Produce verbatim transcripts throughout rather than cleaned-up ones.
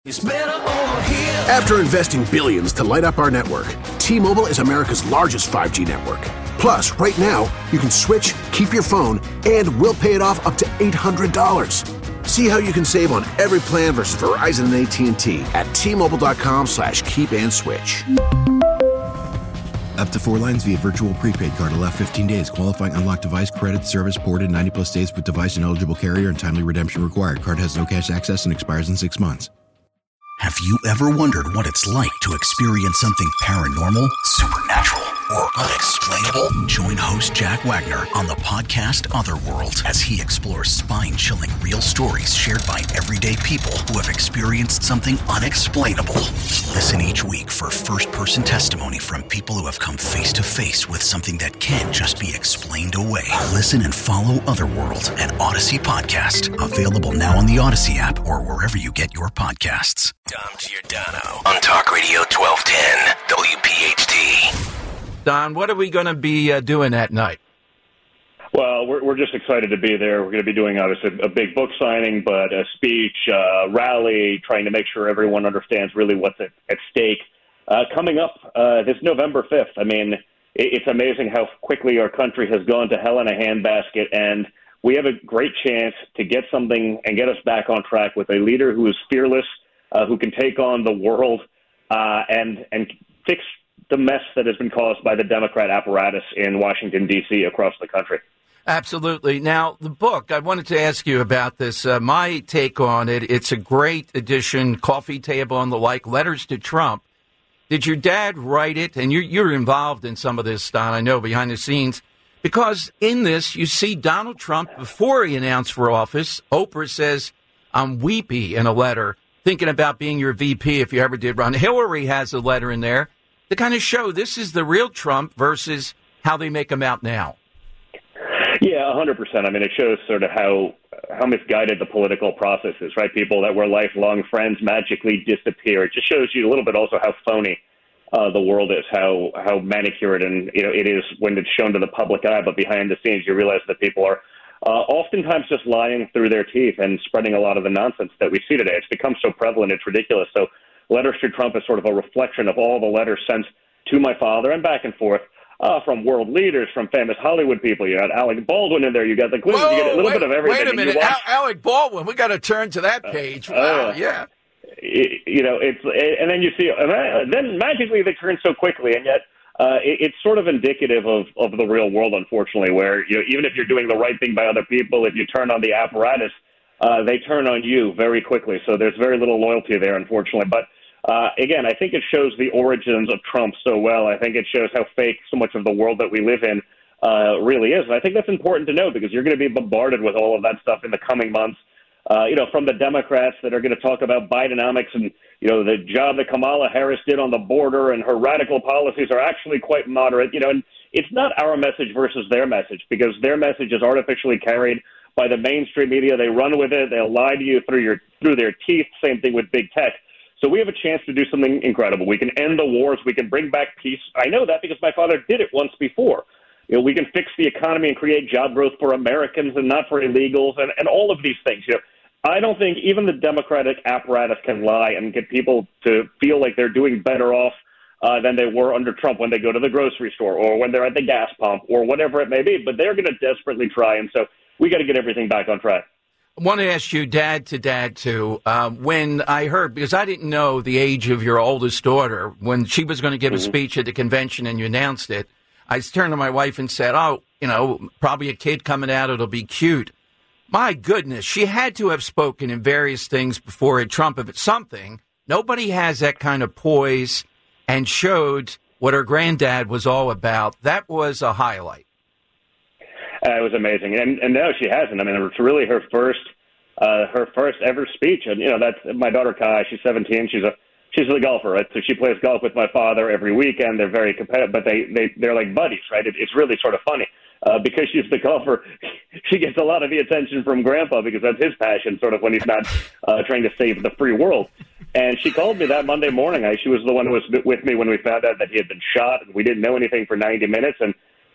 After investing billions to light up our network, T-Mobile is America's largest five G network. Plus, right now, you can switch, keep your phone, and we'll pay it off up to eight hundred dollars. See how you can save on every plan versus Verizon and A T and T at T-Mobile.com slash keep and switch. Up to four lines via virtual prepaid card. Allow fifteen days. Qualifying unlocked device credit service ported ninety plus days with device and eligible carrier and timely redemption required. Card has no cash access and expires in six months. Have you ever wondered what it's like to experience something paranormal, supernatural, or unexplainable? Join host Jack Wagner on the podcast Otherworld as he explores spine-chilling real stories shared by everyday people who have experienced something unexplainable. Listen each week for first-person testimony from people who have come face-to-face with something that can't just be explained away. Listen and follow Otherworld, an Odyssey podcast. Available now on the Odyssey app or wherever you get your podcasts. Dom Giordano on Talk Radio twelve ten W P H T. Don, what are we going to be uh, doing that night? Well, we're we're just excited to be there. We're going to be doing, obviously, a big book signing, but a speech, uh, rally, trying to make sure everyone understands really what's at, at stake. Uh, coming up uh, this November fifth, I mean, it, it's amazing how quickly our country has gone to hell in a handbasket, and we have a great chance to get something and get us back on track with a leader who is fearless, uh, who can take on the world uh, and and fix the mess that has been caused by the Democrat apparatus in Washington, D C, across the country. Absolutely. Now, the book, I wanted to ask you about this. Uh, my take on it, it's a great edition, coffee table and the like, letters to Trump. Did your dad write it? And you're, you're involved in some of this, Don, I know, behind the scenes. Because in this, you see Donald Trump, before he announced for office, Oprah says, I'm weepy in a letter, thinking about being your V P if you ever did run. Hillary has a letter in there to kind of show this is the real Trump versus how they make him out now. Yeah, one hundred percent. I mean, it shows sort of how how misguided the political process is, right? People that were lifelong friends magically disappear. It just shows you a little bit also how phony uh, the world is, how how manicured and you know it is when it's shown to the public eye, but behind the scenes you realize that people are uh, oftentimes just lying through their teeth and spreading a lot of the nonsense that we see today. It's become so prevalent, it's ridiculous. So letters to Trump is sort of a reflection of all the letters sent to my father and back and forth uh, from world leaders, from famous Hollywood people. You got Alec Baldwin in there. You got the Clintons. Whoa, you get a little wait, bit of everything. Wait a minute. Watch, Al- Alec Baldwin. We got to turn to that page. Wow, uh, yeah. It, you know, it's and then you see, and then magically they turn so quickly, and yet uh, it, it's sort of indicative of, of the real world, unfortunately, where you know even if you're doing the right thing by other people, if you turn on the apparatus, uh, they turn on you very quickly. So there's very little loyalty there, unfortunately. But Uh, again, I think it shows the origins of Trump so well. I think it shows how fake so much of the world that we live in uh, really is. And I think that's important to know because you're going to be bombarded with all of that stuff in the coming months. Uh, you know, from the Democrats that are going to talk about Bidenomics and, you know, the job that Kamala Harris did on the border and her radical policies are actually quite moderate. You know, and it's not our message versus their message because their message is artificially carried by the mainstream media. They run with it. They'll lie to you through your through their teeth. Same thing with big tech. So we have a chance to do something incredible. We can end the wars. We can bring back peace. I know that because my father did it once before. You know, we can fix the economy and create job growth for Americans and not for illegals and, and all of these things. You know, I don't think even the Democratic apparatus can lie and get people to feel like they're doing better off uh, than they were under Trump when they go to the grocery store or when they're at the gas pump or whatever it may be. But they're going to desperately try. And so we got to get everything back on track. I want to ask you, dad to dad, too, uh, when I heard, because I didn't know the age of your oldest daughter, when she was going to give mm-hmm. a speech at the convention and you announced it, I turned to my wife and said, oh, you know, probably a kid coming out, it'll be cute. My goodness, she had to have spoken in various things before it Trump. If it's something, nobody has that kind of poise and showed what her granddad was all about. That was a highlight. Uh, it was amazing, and and no, she hasn't. I mean, it's really her first, uh, her first ever speech. And you know, that's my daughter Kai. She's seventeen. She's a she's a golfer, right? So she plays golf with my father every weekend. They're very competitive, but they they they're like buddies, right? It, it's really sort of funny uh, because she's the golfer. She gets a lot of the attention from Grandpa because that's his passion, sort of when he's not uh, trying to save the free world. And she called me that Monday morning. I, she was the one who was with me when we found out that he had been shot, and we didn't know anything for ninety minutes. And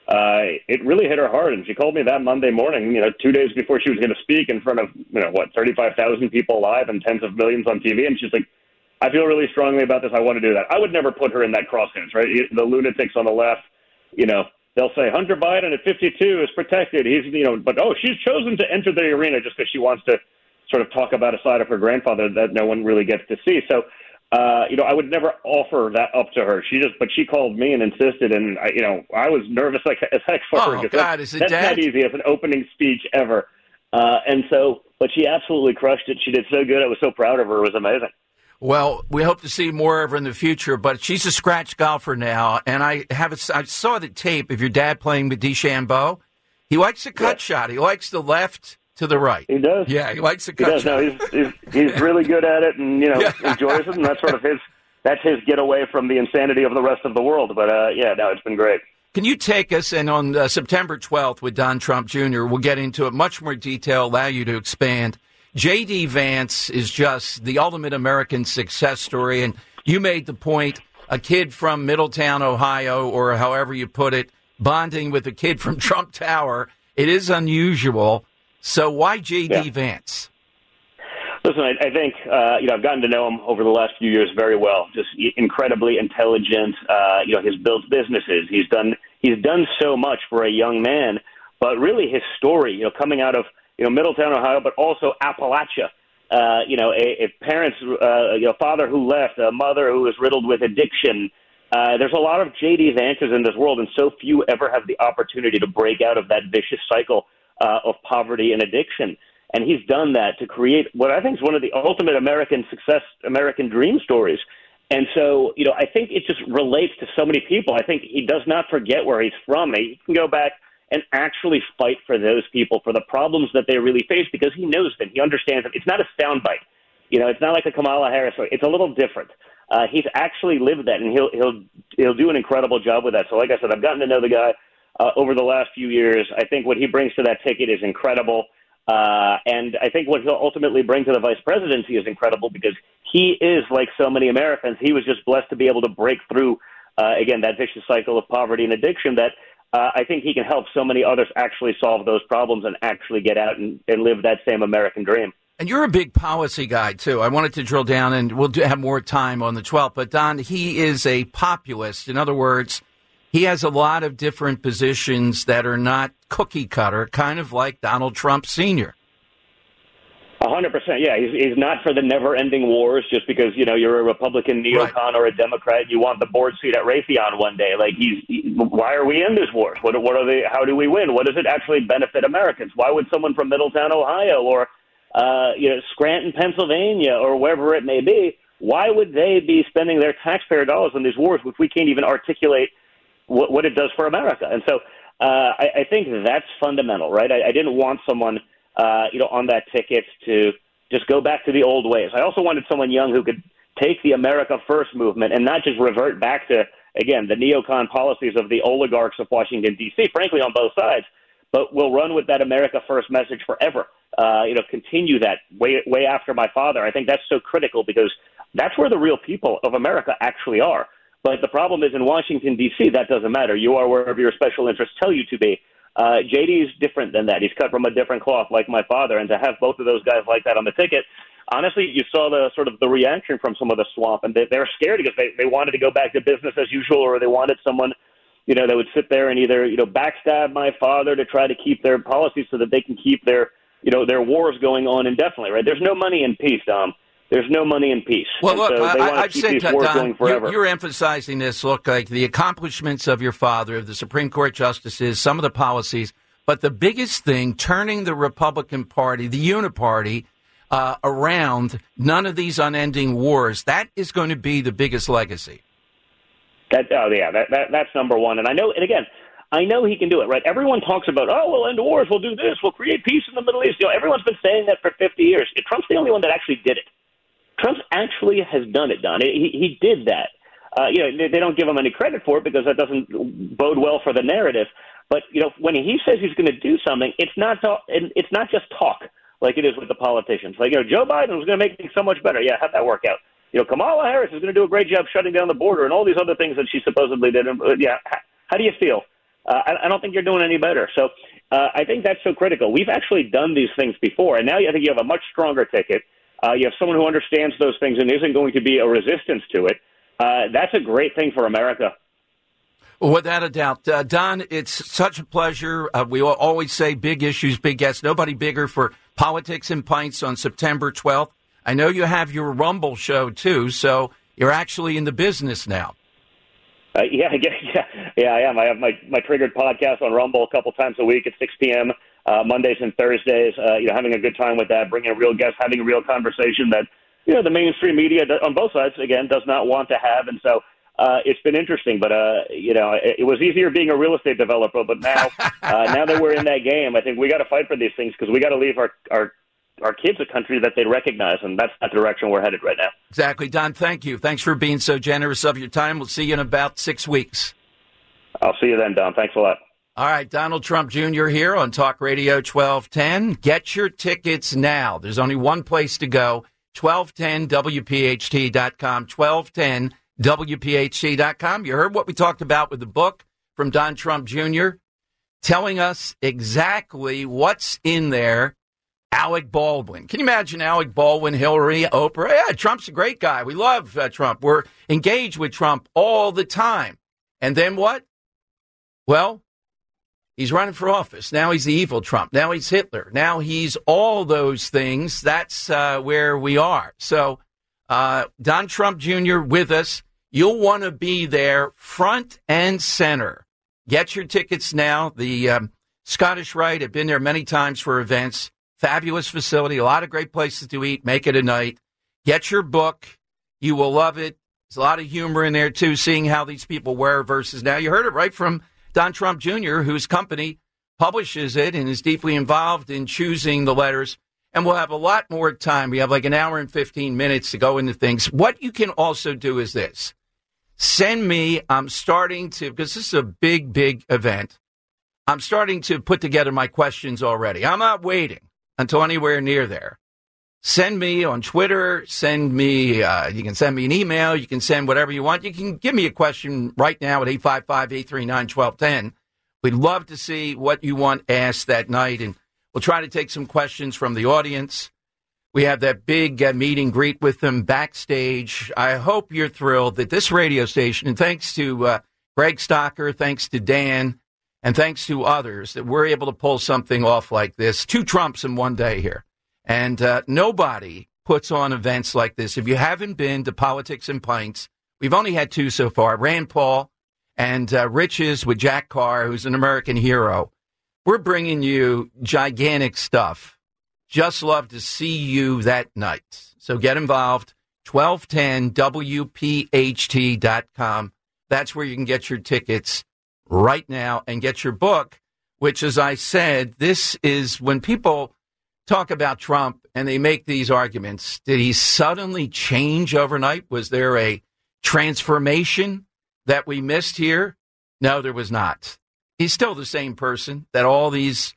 uh, it really hit her hard. And she called me that Monday morning, you know, two days before she was going to speak in front of, you know, what, thirty-five thousand people live and tens of millions on T V. And she's like, I feel really strongly about this. I want to do that. I would never put her in that crosshairs, right? The lunatics on the left, you know, they'll say Hunter Biden at fifty-two is protected. He's, you know, but, oh, she's chosen to enter the arena just because she wants to sort of talk about a side of her grandfather that no one really gets to see. So, uh, you know, I would never offer that up to her. She just, but she called me and insisted, and I, you know, I was nervous like as heck for oh, her. God, that, is it that's Dad? not easy as an opening speech ever. Uh, and so, but she absolutely crushed it. She did so good. I was so proud of her. It was amazing. Well, we hope to see more of her in the future, but she's a scratch golfer now, and I have a, I saw the tape of your dad playing with DeChambeau. He likes the cut yeah. shot. He likes the left to the right. He does. Yeah, he likes the he cut does. shot. No, he's, he's he's really good at it, and you know Yeah. enjoys it, and that's sort of his that's his getaway from the insanity of the rest of the world. But uh, yeah, no, it's been great. Can you take us, and on uh, September twelfth with Don Trump Junior, we'll get into it much more detail, allow you to expand. J D. Vance is just the ultimate American success story, and you made the point, a kid from Middletown, Ohio, or however you put it, bonding with a kid from Trump Tower. It is unusual. So why J D. Yeah. Vance? Listen, I, I think, uh, you know, I've gotten to know him over the last few years very well. Just incredibly intelligent. Uh, you know, he's built businesses. He's done he's done so much for a young man. But really his story, you know, coming out of, you know, Middletown, Ohio, but also Appalachia. Uh, you know, a, a parents, uh, you know, father who left, a mother who was riddled with addiction. Uh, there's a lot of J D. Vances in this world, and so few ever have the opportunity to break out of that vicious cycle uh, of poverty and addiction. And he's done that to create what I think is one of the ultimate American success, American dream stories. And so, you know, I think it just relates to so many people. I think he does not forget where he's from. He can go back and actually fight for those people, for the problems that they really face, because he knows them. He understands them. It's not a soundbite. You know, it's not like a Kamala Harris story. It's a little different. Uh, he's actually lived that, and he'll he'll he'll do an incredible job with that. So, like I said, I've gotten to know the guy uh, over the last few years. I think what he brings to that ticket is incredible. Uh, and I think what he'll ultimately bring to the vice presidency is incredible, because he is, like so many Americans, he was just blessed to be able to break through, uh, again, that vicious cycle of poverty and addiction that uh, I think he can help so many others actually solve those problems and actually get out and, and live that same American dream. And you're a big policy guy, too. I wanted to drill down, and we'll do, have more time on the twelfth. But, Don, he is a populist. In other words, he has a lot of different positions that are not cookie cutter, kind of like Donald Trump Senior A hundred percent, yeah. He's, he's not for the never-ending wars just because, you know, you're a Republican neocon right. or a Democrat. You want the board seat at Raytheon one day. Like, he's he, why are we in this war? What, what are they? How do we win? What does it actually benefit Americans? Why would someone from Middletown, Ohio, or uh, you know, Scranton, Pennsylvania, or wherever it may be, why would they be spending their taxpayer dollars on these wars if we can't even articulate what, what it does for America? And so uh, I, I think that's fundamental, right? I, I didn't want someone Uh, you know, on that ticket to just go back to the old ways. I also wanted someone young who could take the America First movement and not just revert back to, again, the neocon policies of the oligarchs of Washington, D C, frankly, on both sides, but will run with that America First message forever. Uh, you know, continue that way, way after my father. I think that's so critical because that's where the real people of America actually are. But the problem is in Washington, D C, that doesn't matter. You are wherever your special interests tell you to be. Uh, J D is different than that. He's cut from a different cloth, like my father, and to have both of those guys like that on the ticket, honestly, you saw the sort of the reaction from some of the swamp, and they, they're scared because they, they wanted to go back to business as usual, or they wanted someone, you know, that would sit there and either, you know, backstab my father to try to keep their policies so that they can keep their, you know, their wars going on indefinitely, right? There's no money in peace, Dom. There's no money in peace. Well, and look, so they I, want to I've keep said, these wars Don, going forever. You're, you're emphasizing this, look, like the accomplishments of your father, the Supreme Court justices, some of the policies, but the biggest thing, turning the Republican Party, the uniparty, uh, around none of these unending wars, that is going to be the biggest legacy. That, oh, yeah, that, that that's number one. And I know, and again, I know he can do it, right? Everyone talks about, oh, we'll end wars, we'll do this, we'll create peace in the Middle East. You know, everyone's been saying that for fifty years. Trump's the only one that actually did it. Trump actually has done it, Don. He, he did that. Uh, you know, they, they don't give him any credit for it because that doesn't bode well for the narrative. But, you know, when he says he's going to do something, it's not talk, it's not just talk like it is with the politicians. Like, you know, Joe Biden was going to make things so much better. Yeah, how'd that work out? You know, Kamala Harris is going to do a great job shutting down the border and all these other things that she supposedly did. Yeah, how do you feel? uh, I, I don't think you're doing any better. So uh, I think that's so critical. We've actually done these things before, and now I think you have a much stronger ticket. Uh, you have someone who understands those things and isn't going to be a resistance to it. Uh, that's a great thing for America. Without a doubt. Uh, Don, it's such a pleasure. Uh, we always say big issues, big guests. Nobody bigger for Politics and Pints on September twelfth. I know you have your Rumble show, too, so you're actually in the business now. Uh, yeah, yeah, yeah, I am. I have my, my Triggered podcast on Rumble a couple times a week at six p.m., uh, Mondays and Thursdays, uh, you know, having a good time with that, bringing a real guest, having a real conversation that, you know, the mainstream media on both sides, again, does not want to have. And so uh, it's been interesting. But, uh, you know, it, it was easier being a real estate developer. But now uh, now that we're in that game, I think we got to fight for these things because we got to leave our, our, our kids a country that they recognize. And that's the direction we're headed right now. Exactly. Don, thank you. Thanks for being so generous of your time. We'll see you in about six weeks. I'll see you then, Don. Thanks a lot. All right, Donald Trump Junior here on Talk Radio twelve ten. Get your tickets now. There's only one place to go, twelve ten W P H T dot com, twelve ten W P H T dot com. You heard what we talked about with the book from Don Trump Junior, telling us exactly what's in there. Alec Baldwin. Can you imagine Alec Baldwin, Hillary, Oprah? Yeah, Trump's a great guy. We love uh, Trump. We're engaged with Trump all the time. And then what? Well, he's running for office. Now he's the evil Trump. Now he's Hitler. Now he's all those things. That's uh, where we are. So uh, Don Trump Junior with us. You'll want to be there front and center. Get your tickets now. The um, Scottish Rite have been there many times for events. Fabulous facility. A lot of great places to eat. Make it a night. Get your book. You will love it. There's a lot of humor in there, too, seeing how these people wear versus now. You heard it right from Don Trump Junior, whose company publishes it and is deeply involved in choosing the letters. And we'll have a lot more time. We have like an hour and fifteen minutes to go into things. What you can also do is this. Send me, I'm starting to, because this is a big, big event. I'm starting to put together my questions already. I'm not waiting until anywhere near there. Send me on Twitter. Send me, uh, you can send me an email. You can send whatever you want. You can give me a question right now at eight five five, eight three nine, one two one zero. We'd love to see what you want asked that night, and we'll try to take some questions from the audience. We have that big uh, meet and greet with them backstage. I hope you're thrilled that this radio station, and thanks to uh, Greg Stocker, thanks to Dan, and thanks to others, that we're able to pull something off like this. Two Trumps in one day here. And uh, nobody puts on events like this. If you haven't been to Politics and Pints, we've only had two so far, Rand Paul and uh, Riches with Jack Carr, who's an American hero. We're bringing you gigantic stuff. Just love to see you that night. So get involved, twelve ten W P H T dot com. That's where you can get your tickets right now and get your book, which, as I said, this is when people talk about Trump and they make these arguments. Did he suddenly change overnight? Was there a transformation that we missed here? No, there was not. He's still the same person that all these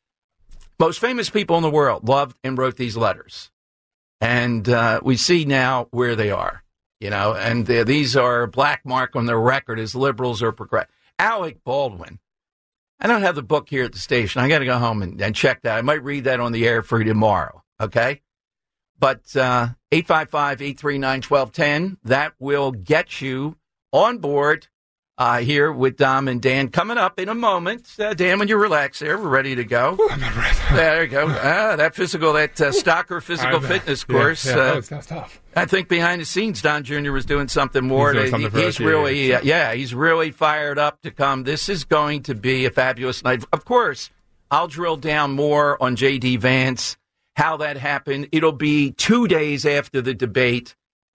most famous people in the world loved and wrote these letters. And uh, we see now where they are, you know, and uh, these are a black mark on their record as liberals or progressive. Alec Baldwin. I don't have the book here at the station. I got to go home and, and check that. I might read that on the air for you tomorrow, okay? But uh, eight five five, eight three nine, one two one zero, that will get you on board uh, here with Dom and Dan. Coming up in a moment. Uh, Dan, when you relax there, we're ready to go. Ooh, I'm not ready. There you go. Ah, that physical, that uh, Stocker physical fitness course. Yeah, yeah. Uh, oh, it's, that's tough. I think behind the scenes, Don Junior was doing something more. He's, doing to, something for he's us, really, yeah, uh, yeah, he's really fired up to come. This is going to be a fabulous night. Of course, I'll drill down more on J D. Vance, how that happened. It'll be two days after the debate,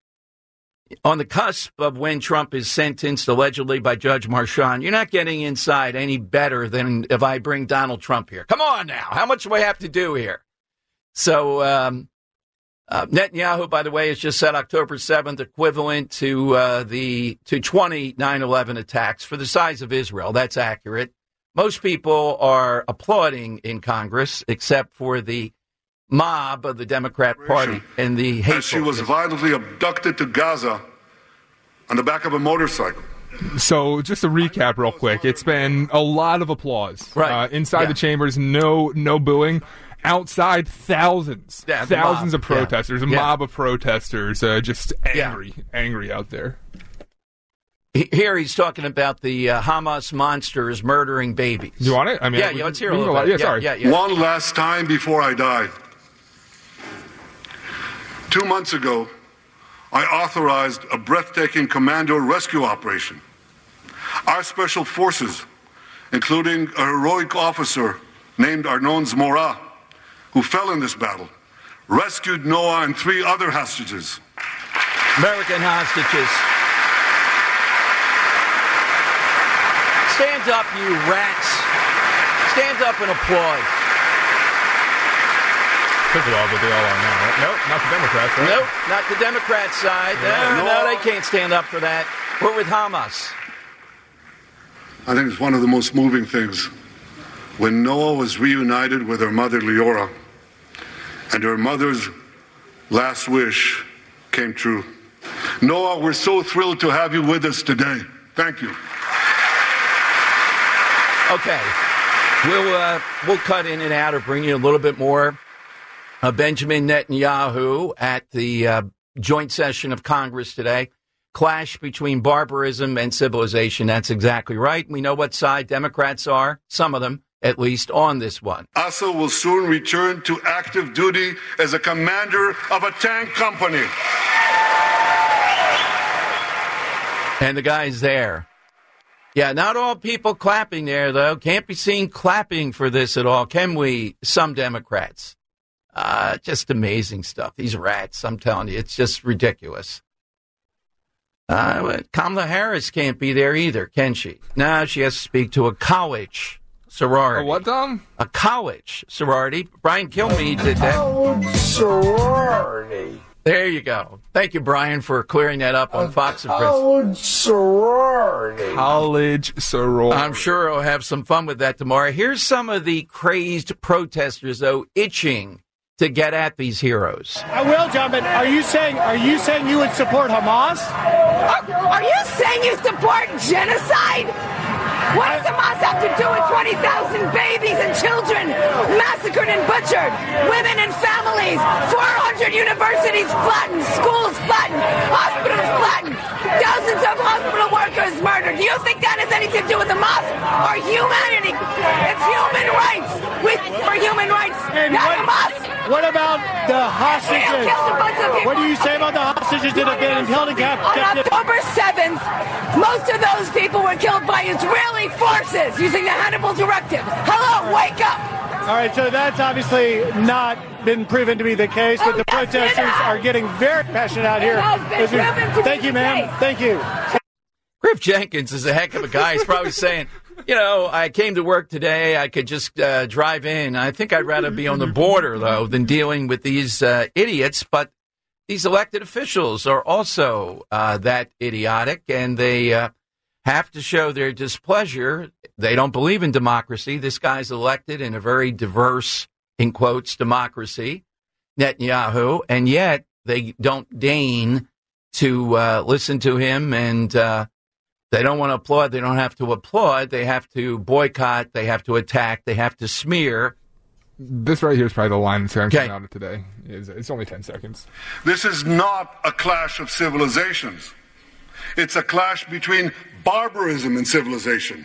on the cusp of when Trump is sentenced allegedly by Judge Marchand. You're not getting inside any better than if I bring Donald Trump here. Come on now. How much do I have to do here? So um, uh, Netanyahu, by the way, has just said October seventh equivalent to uh, the to twenty nine eleven attacks for the size of Israel. That's accurate. Most people are applauding in Congress, except for the mob of the Democrat Party and the hateful. As she was violently abducted to Gaza on the back of a motorcycle. So just to recap real quick, it's been a lot of applause. Right. Uh, inside yeah. the chambers, no no booing. Outside, thousands, yeah, thousands mob. of protesters, yeah. a yeah. mob of protesters, uh, just angry, yeah. angry out there. Here he's talking about the uh, Hamas monsters murdering babies. You want it? I mean, yeah, we, yeah, let's hear a little bit. Yeah, sorry. Yeah, yeah, yeah. One last time before I die. Two months ago, I authorized a breathtaking commando rescue operation. Our special forces, including a heroic officer named Arnon Zmora, who fell in this battle, rescued Noah and three other hostages. American hostages. Stand up, you rats. Stand up and applaud. Took it all, but they all are now, right? Nope, not the Democrats, right? Nope, not the Democrat side. Yeah. No, no, they can't stand up for that. We're with Hamas. I think it's one of the most moving things. When Noah was reunited with her mother, Leora, and her mother's last wish came true. Noah, we're so thrilled to have you with us today. Thank you. Okay, we'll uh, we'll cut in and out or bring you a little bit more. Uh, Benjamin Netanyahu at the uh, joint session of Congress today. Clash between barbarism and civilization. That's exactly right. We know what side Democrats are, some of them, at least, on this one. Asa will soon return to active duty as a commander of a tank company. And the guy's there. Yeah, not all people clapping there, though. Can't be seen clapping for this at all, can we? Some Democrats. Uh, just amazing stuff. These rats, I'm telling you, it's just ridiculous. Uh, Kamala Harris can't be there either, can she? No, she has to speak to a college sorority. A what, Dom? A college sorority. Brian Kilmeade did that. College sorority. There you go. Thank you, Brian, for clearing that up on a Fox and Friends. College sorority. College sorority. I'm sure I'll have some fun with that tomorrow. Here's some of the crazed protesters, though, itching to get at these heroes. I will, John, but are you saying are you saying you would support Hamas? Are, are you saying you support genocide? What does Hamas have to do with twenty thousand babies and children massacred and butchered? Women and families, four hundred universities flattened, schools flattened, hospitals flattened, dozens of hospital workers murdered. Do you think that has anything to do with Hamas or humanity? It's human rights. We for human rights, and not what, Hamas. What about the hostages? What do you say about the hostages that have been held in captivity? On October seventh, most of those people were killed by Israeli forces using the Hannibal Directive. Hello, wake up! All right, so that's obviously not been proven to be the case, but oh, the yes, protesters are getting very passionate out here. We, thank you, ma'am. Case. Thank you. Griff Jenkins is a heck of a guy. He's probably saying, you know, I came to work today. I could just uh, drive in. I think I'd rather be on the border, though, than dealing with these uh, idiots. But these elected officials are also uh, that idiotic, and they uh, have to show their displeasure. They don't believe in democracy. This guy's elected in a very diverse, in quotes, democracy, Netanyahu, and yet they don't deign to uh, listen to him, and uh, they don't want to applaud. They don't have to applaud. They have to boycott. They have to attack. They have to smear. This right here is probably the line that's going to Okay. come out of today. It's, it's only ten seconds. This is not a clash of civilizations. It's a clash between barbarism and civilization.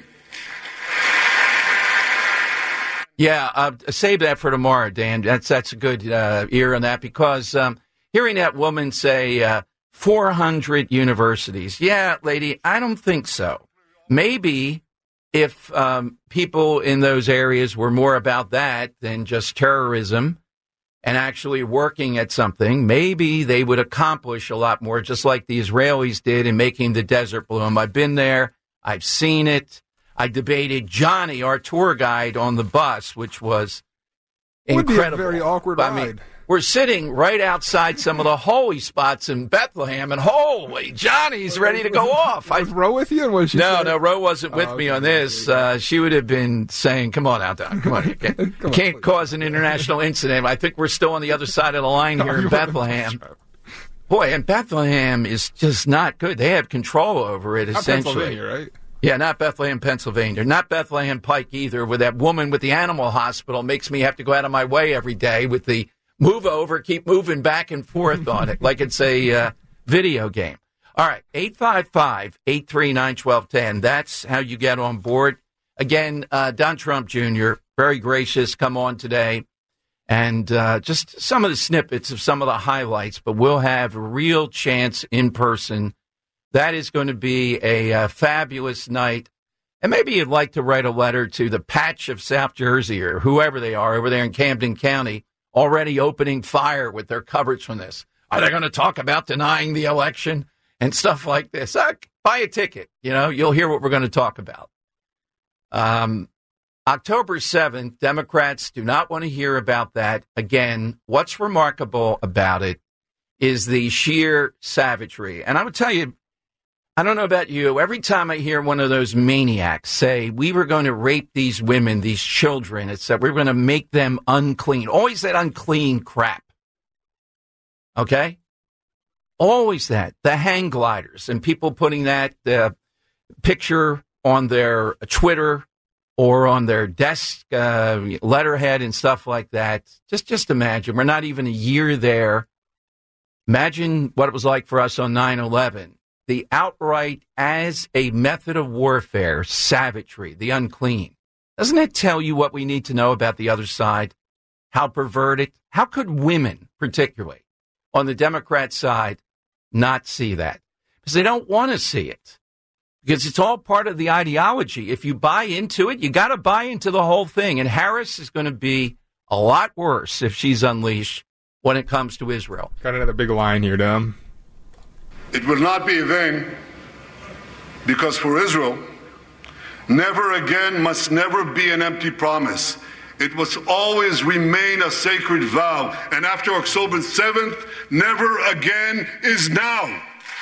Yeah, uh, save that for tomorrow, Dan. That's that's a good uh, ear on that, because um, hearing that woman say uh, four hundred universities, yeah, lady, I don't think so. Maybe if um, people in those areas were more about that than just terrorism and actually working at something, maybe they would accomplish a lot more, just like the Israelis did in making the desert bloom. I've been there. I've seen it. I debated Johnny, our tour guide, on the bus, which was incredible. Would be a very awkward I ride. mean, we're sitting right outside some of the holy spots in Bethlehem, and holy, Johnny's ready to go off. Was Ro with you? And what did she No, say? no, Ro wasn't with Oh, me okay. on this. Uh, she would have been saying, come on out, Don. Come on. You can't, Come on, can't please. cause an international incident. I think we're still on the other side of the line here in Bethlehem. Boy, and Bethlehem is just not good. They have control over it, Not essentially. Pennsylvania, right? Yeah, not Bethlehem, Pennsylvania. Not Bethlehem Pike either, where that woman with the animal hospital makes me have to go out of my way every day with the move over, keep moving back and forth on it like it's a uh, video game. All right, eight five five, eight three nine, one two one zero. That's how you get on board. Again, uh, Don Trump Junior, very gracious, come on today. And uh, just some of the snippets of some of the highlights, but we'll have a real chance in person. That is going to be a uh, fabulous night. And maybe you'd like to write a letter to the Patch of South Jersey or whoever they are over there in Camden County, already opening fire with their coverage from this. Are they going to talk about denying the election and stuff like this? Uh, buy a ticket. You know, you'll hear what we're going to talk about. Um, October seventh, Democrats do not want to hear about that. Again, what's remarkable about it is the sheer savagery. And I would tell you, I don't know about you, every time I hear one of those maniacs say, we were going to rape these women, these children, it's that we're going to make them unclean. Always that unclean crap. Okay? Always that. The hang gliders and people putting that uh, picture on their Twitter or on their desk uh, letterhead and stuff like that. Just, just imagine. We're not even a year there. Imagine what it was like for us on nine eleven. The outright, as a method of warfare, savagery, the unclean. Doesn't it tell you what we need to know about the other side? How perverted? How could women, particularly, on the Democrat side, not see that? Because they don't want to see it. Because it's all part of the ideology. If you buy into it, you got to buy into the whole thing. And Harris is going to be a lot worse if she's unleashed when it comes to Israel. Got another big line here, Dom. It will not be in vain, because for Israel, never again must never be an empty promise. It must always remain a sacred vow. And after October seventh, never again is now.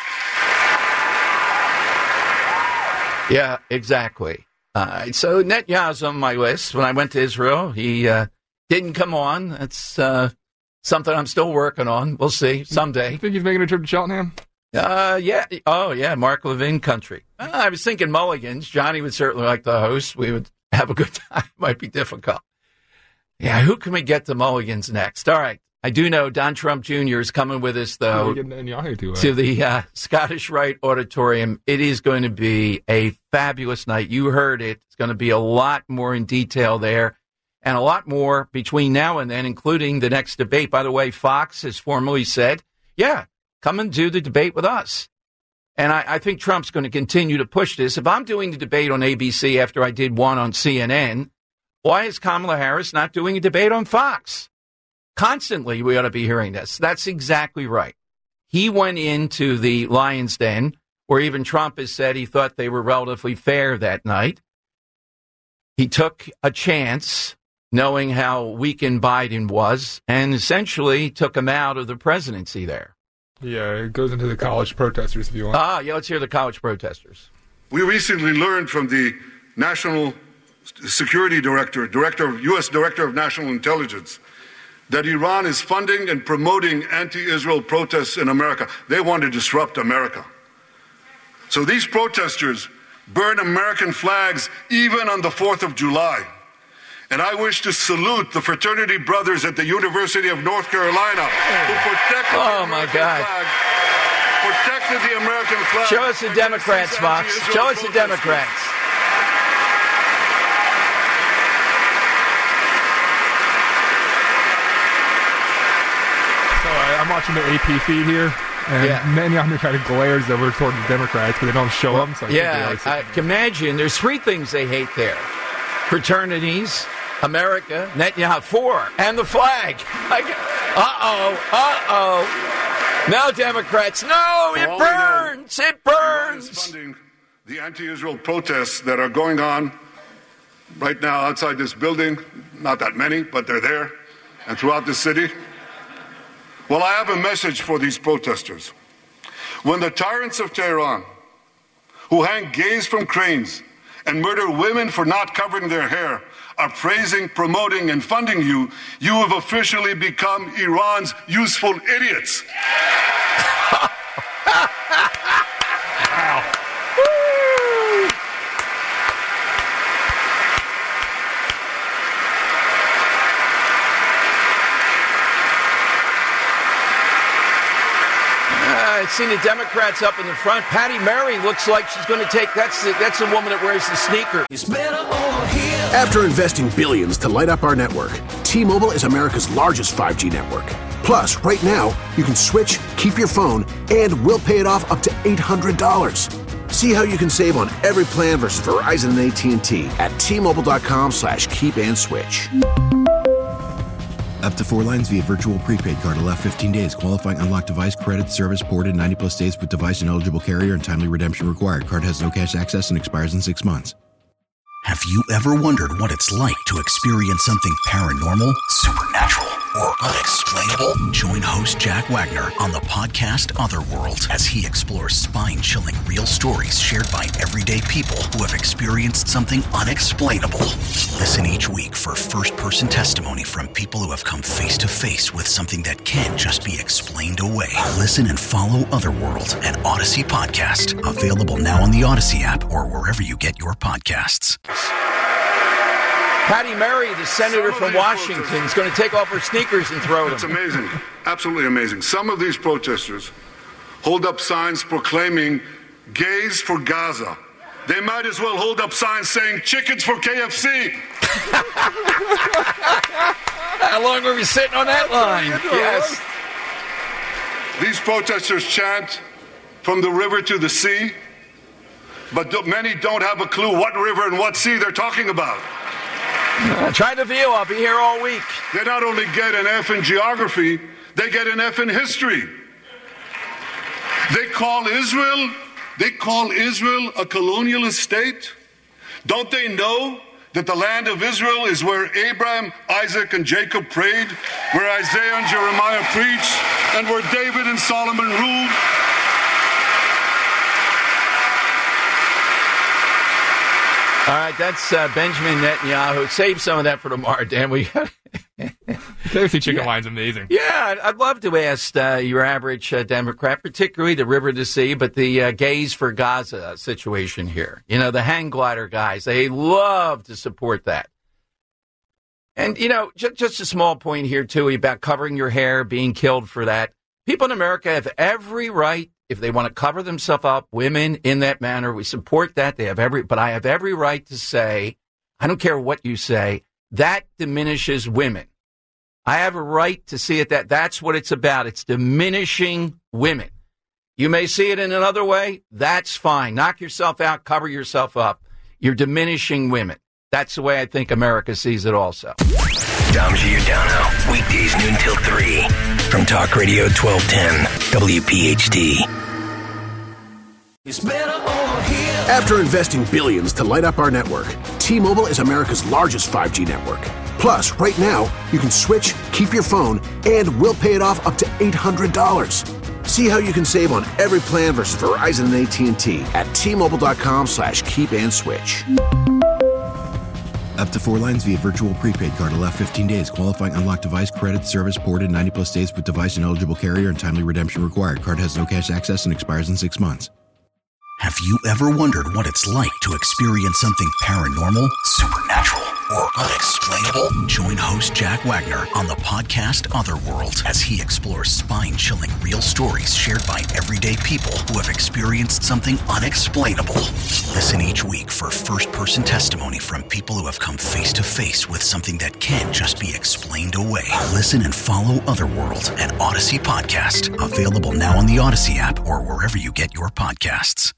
Yeah, exactly. Uh, so Netanyahu's on my list. When I went to Israel, he uh, didn't come on. That's uh, something I'm still working on. We'll see someday. You think he's making a trip to Cheltenham? Uh, yeah. Oh, yeah. Mark Levin country. Uh, I was thinking Mulligans. Johnny would certainly like the host. We would have a good time. Might be difficult. Yeah. Who can we get to Mulligans next? All right. I do know Don Trump Junior is coming with us, though, to, uh... to the uh, Scottish Rite Auditorium. It is going to be a fabulous night. You heard it. It's going to be a lot more in detail there and a lot more between now and then, including the next debate. By the way, Fox has formally said, yeah, come and do the debate with us. And I, I think Trump's going to continue to push this. If I'm doing the debate on A B C after I did one on C N N, why is Kamala Harris not doing a debate on Fox? Constantly, we ought to be hearing this. That's exactly right. He went into the Lion's Den, where even Trump has said he thought they were relatively fair that night. He took a chance, knowing how weakened Biden was, and essentially took him out of the presidency there. Yeah, it goes into the college protesters, if you want. Ah, yeah, let's hear the college protesters. We recently learned from the National Security Director, Director of U S Director of National Intelligence, that Iran is funding and promoting anti-Israel protests in America. They want to disrupt America. So these protesters burn American flags even on the fourth of July. And I wish to salute the fraternity brothers at the University of North Carolina who protected oh the my American God. flag. Protected the American flag. Show us the Democrats, Fox. Show us the Democrats. I'm watching the A P feed here, and yeah. Netanyahu kind of glares over toward the Democrats, but they don't show well, them. So I yeah, like I can imagine. There's three things they hate there: fraternities, America, Netanyahu, four, and the flag. Like, uh-oh, uh-oh. No, Democrats, no, it burns, know, it burns. Iran is funding the anti-Israel protests that are going on right now outside this building. Not that many, but they're there, and throughout the city. Well, I have a message for these protesters. When the tyrants of Tehran, who hang gays from cranes and murder women for not covering their hair, are praising, promoting, and funding you, you have officially become Iran's useful idiots. seen the Democrats up in the front. Patty Murray looks like she's going to take, that's the, that's the woman that wears the sneaker. After investing billions to light up our network, T-Mobile is America's largest five G network. Plus, right now, you can switch, keep your phone, and we'll pay it off up to eight hundred dollars. See how you can save on every plan versus Verizon and A T and T at T-Mobile.com slash keep and switch. Up to four lines via virtual prepaid card. Allow fifteen days. Qualifying unlocked device credit service ported ninety plus days with device and eligible carrier and timely redemption required. Card has no cash access and expires in six months. Have you ever wondered what it's like to experience something paranormal, supernatural, or unexplainable? Join host Jack Wagner on the podcast Otherworld as he explores spine-chilling real stories shared by everyday people who have experienced something unexplainable. Listen each week for first-person testimony from people who have come face-to-face with something that can't just be explained away. Listen and follow Otherworld, an Odyssey podcast, available now on the Odyssey app or wherever you get your podcasts. Patty Murray, the senator from Washington, is going to take off her sneakers and throw them. It's amazing. Absolutely amazing. Some of these protesters hold up signs proclaiming gays for Gaza. They might as well hold up signs saying chickens for K F C. How long were we sitting on that line? Yes. These protesters chant from the river to the sea, but many don't have a clue what river and what sea they're talking about. Uh, try the view. I'll be here all week. They not only get an F in geography, they get an F in history. They call Israel, they call Israel a colonialist state. Don't they know that the land of Israel is where Abraham, Isaac, and Jacob prayed, where Isaiah and Jeremiah preached, and where David and Solomon ruled? All right, that's uh, Benjamin Netanyahu. Save some of that for tomorrow, Dan. We K F C chicken yeah. line's amazing. Yeah, I'd love to ask uh, your average uh, Democrat, particularly the river to sea, but the uh, gays for Gaza situation here. You know, the hang glider guys, they love to support that. And, you know, just, just a small point here, too, about covering your hair, being killed for that. People in America have every right, if they want to cover themselves up, women in that manner, we support that. They have every, but I have every right to say, I don't care what you say, that diminishes women. I have a right to see it that that's what it's about. It's diminishing women. You may see it in another way. That's fine. Knock yourself out, cover yourself up. You're diminishing women. That's the way I think America sees it also. Dom Giordano, weekdays noon till three from Talk Radio twelve ten W P H T. After investing billions to light up our network, T-Mobile is America's largest five G network. Plus, right now, you can switch, keep your phone, and we'll pay it off up to eight hundred dollars. See how you can save on every plan versus Verizon and A T and T at T-Mobile.com slash keep and switch. Up to four lines via virtual prepaid card. Allow fifteen days. Qualifying unlocked device credit service ported ninety plus days with device and eligible carrier and timely redemption required. Card has no cash access and expires in six months. Have you ever wondered what it's like to experience something paranormal, supernatural, or unexplainable? Join host Jack Wagner on the podcast Otherworld as he explores spine-chilling real stories shared by everyday people who have experienced something unexplainable. Listen each week for first-person testimony from people who have come face-to-face with something that can't just be explained away. Listen and follow Otherworld, an Odyssey podcast, available now on the Odyssey app or wherever you get your podcasts.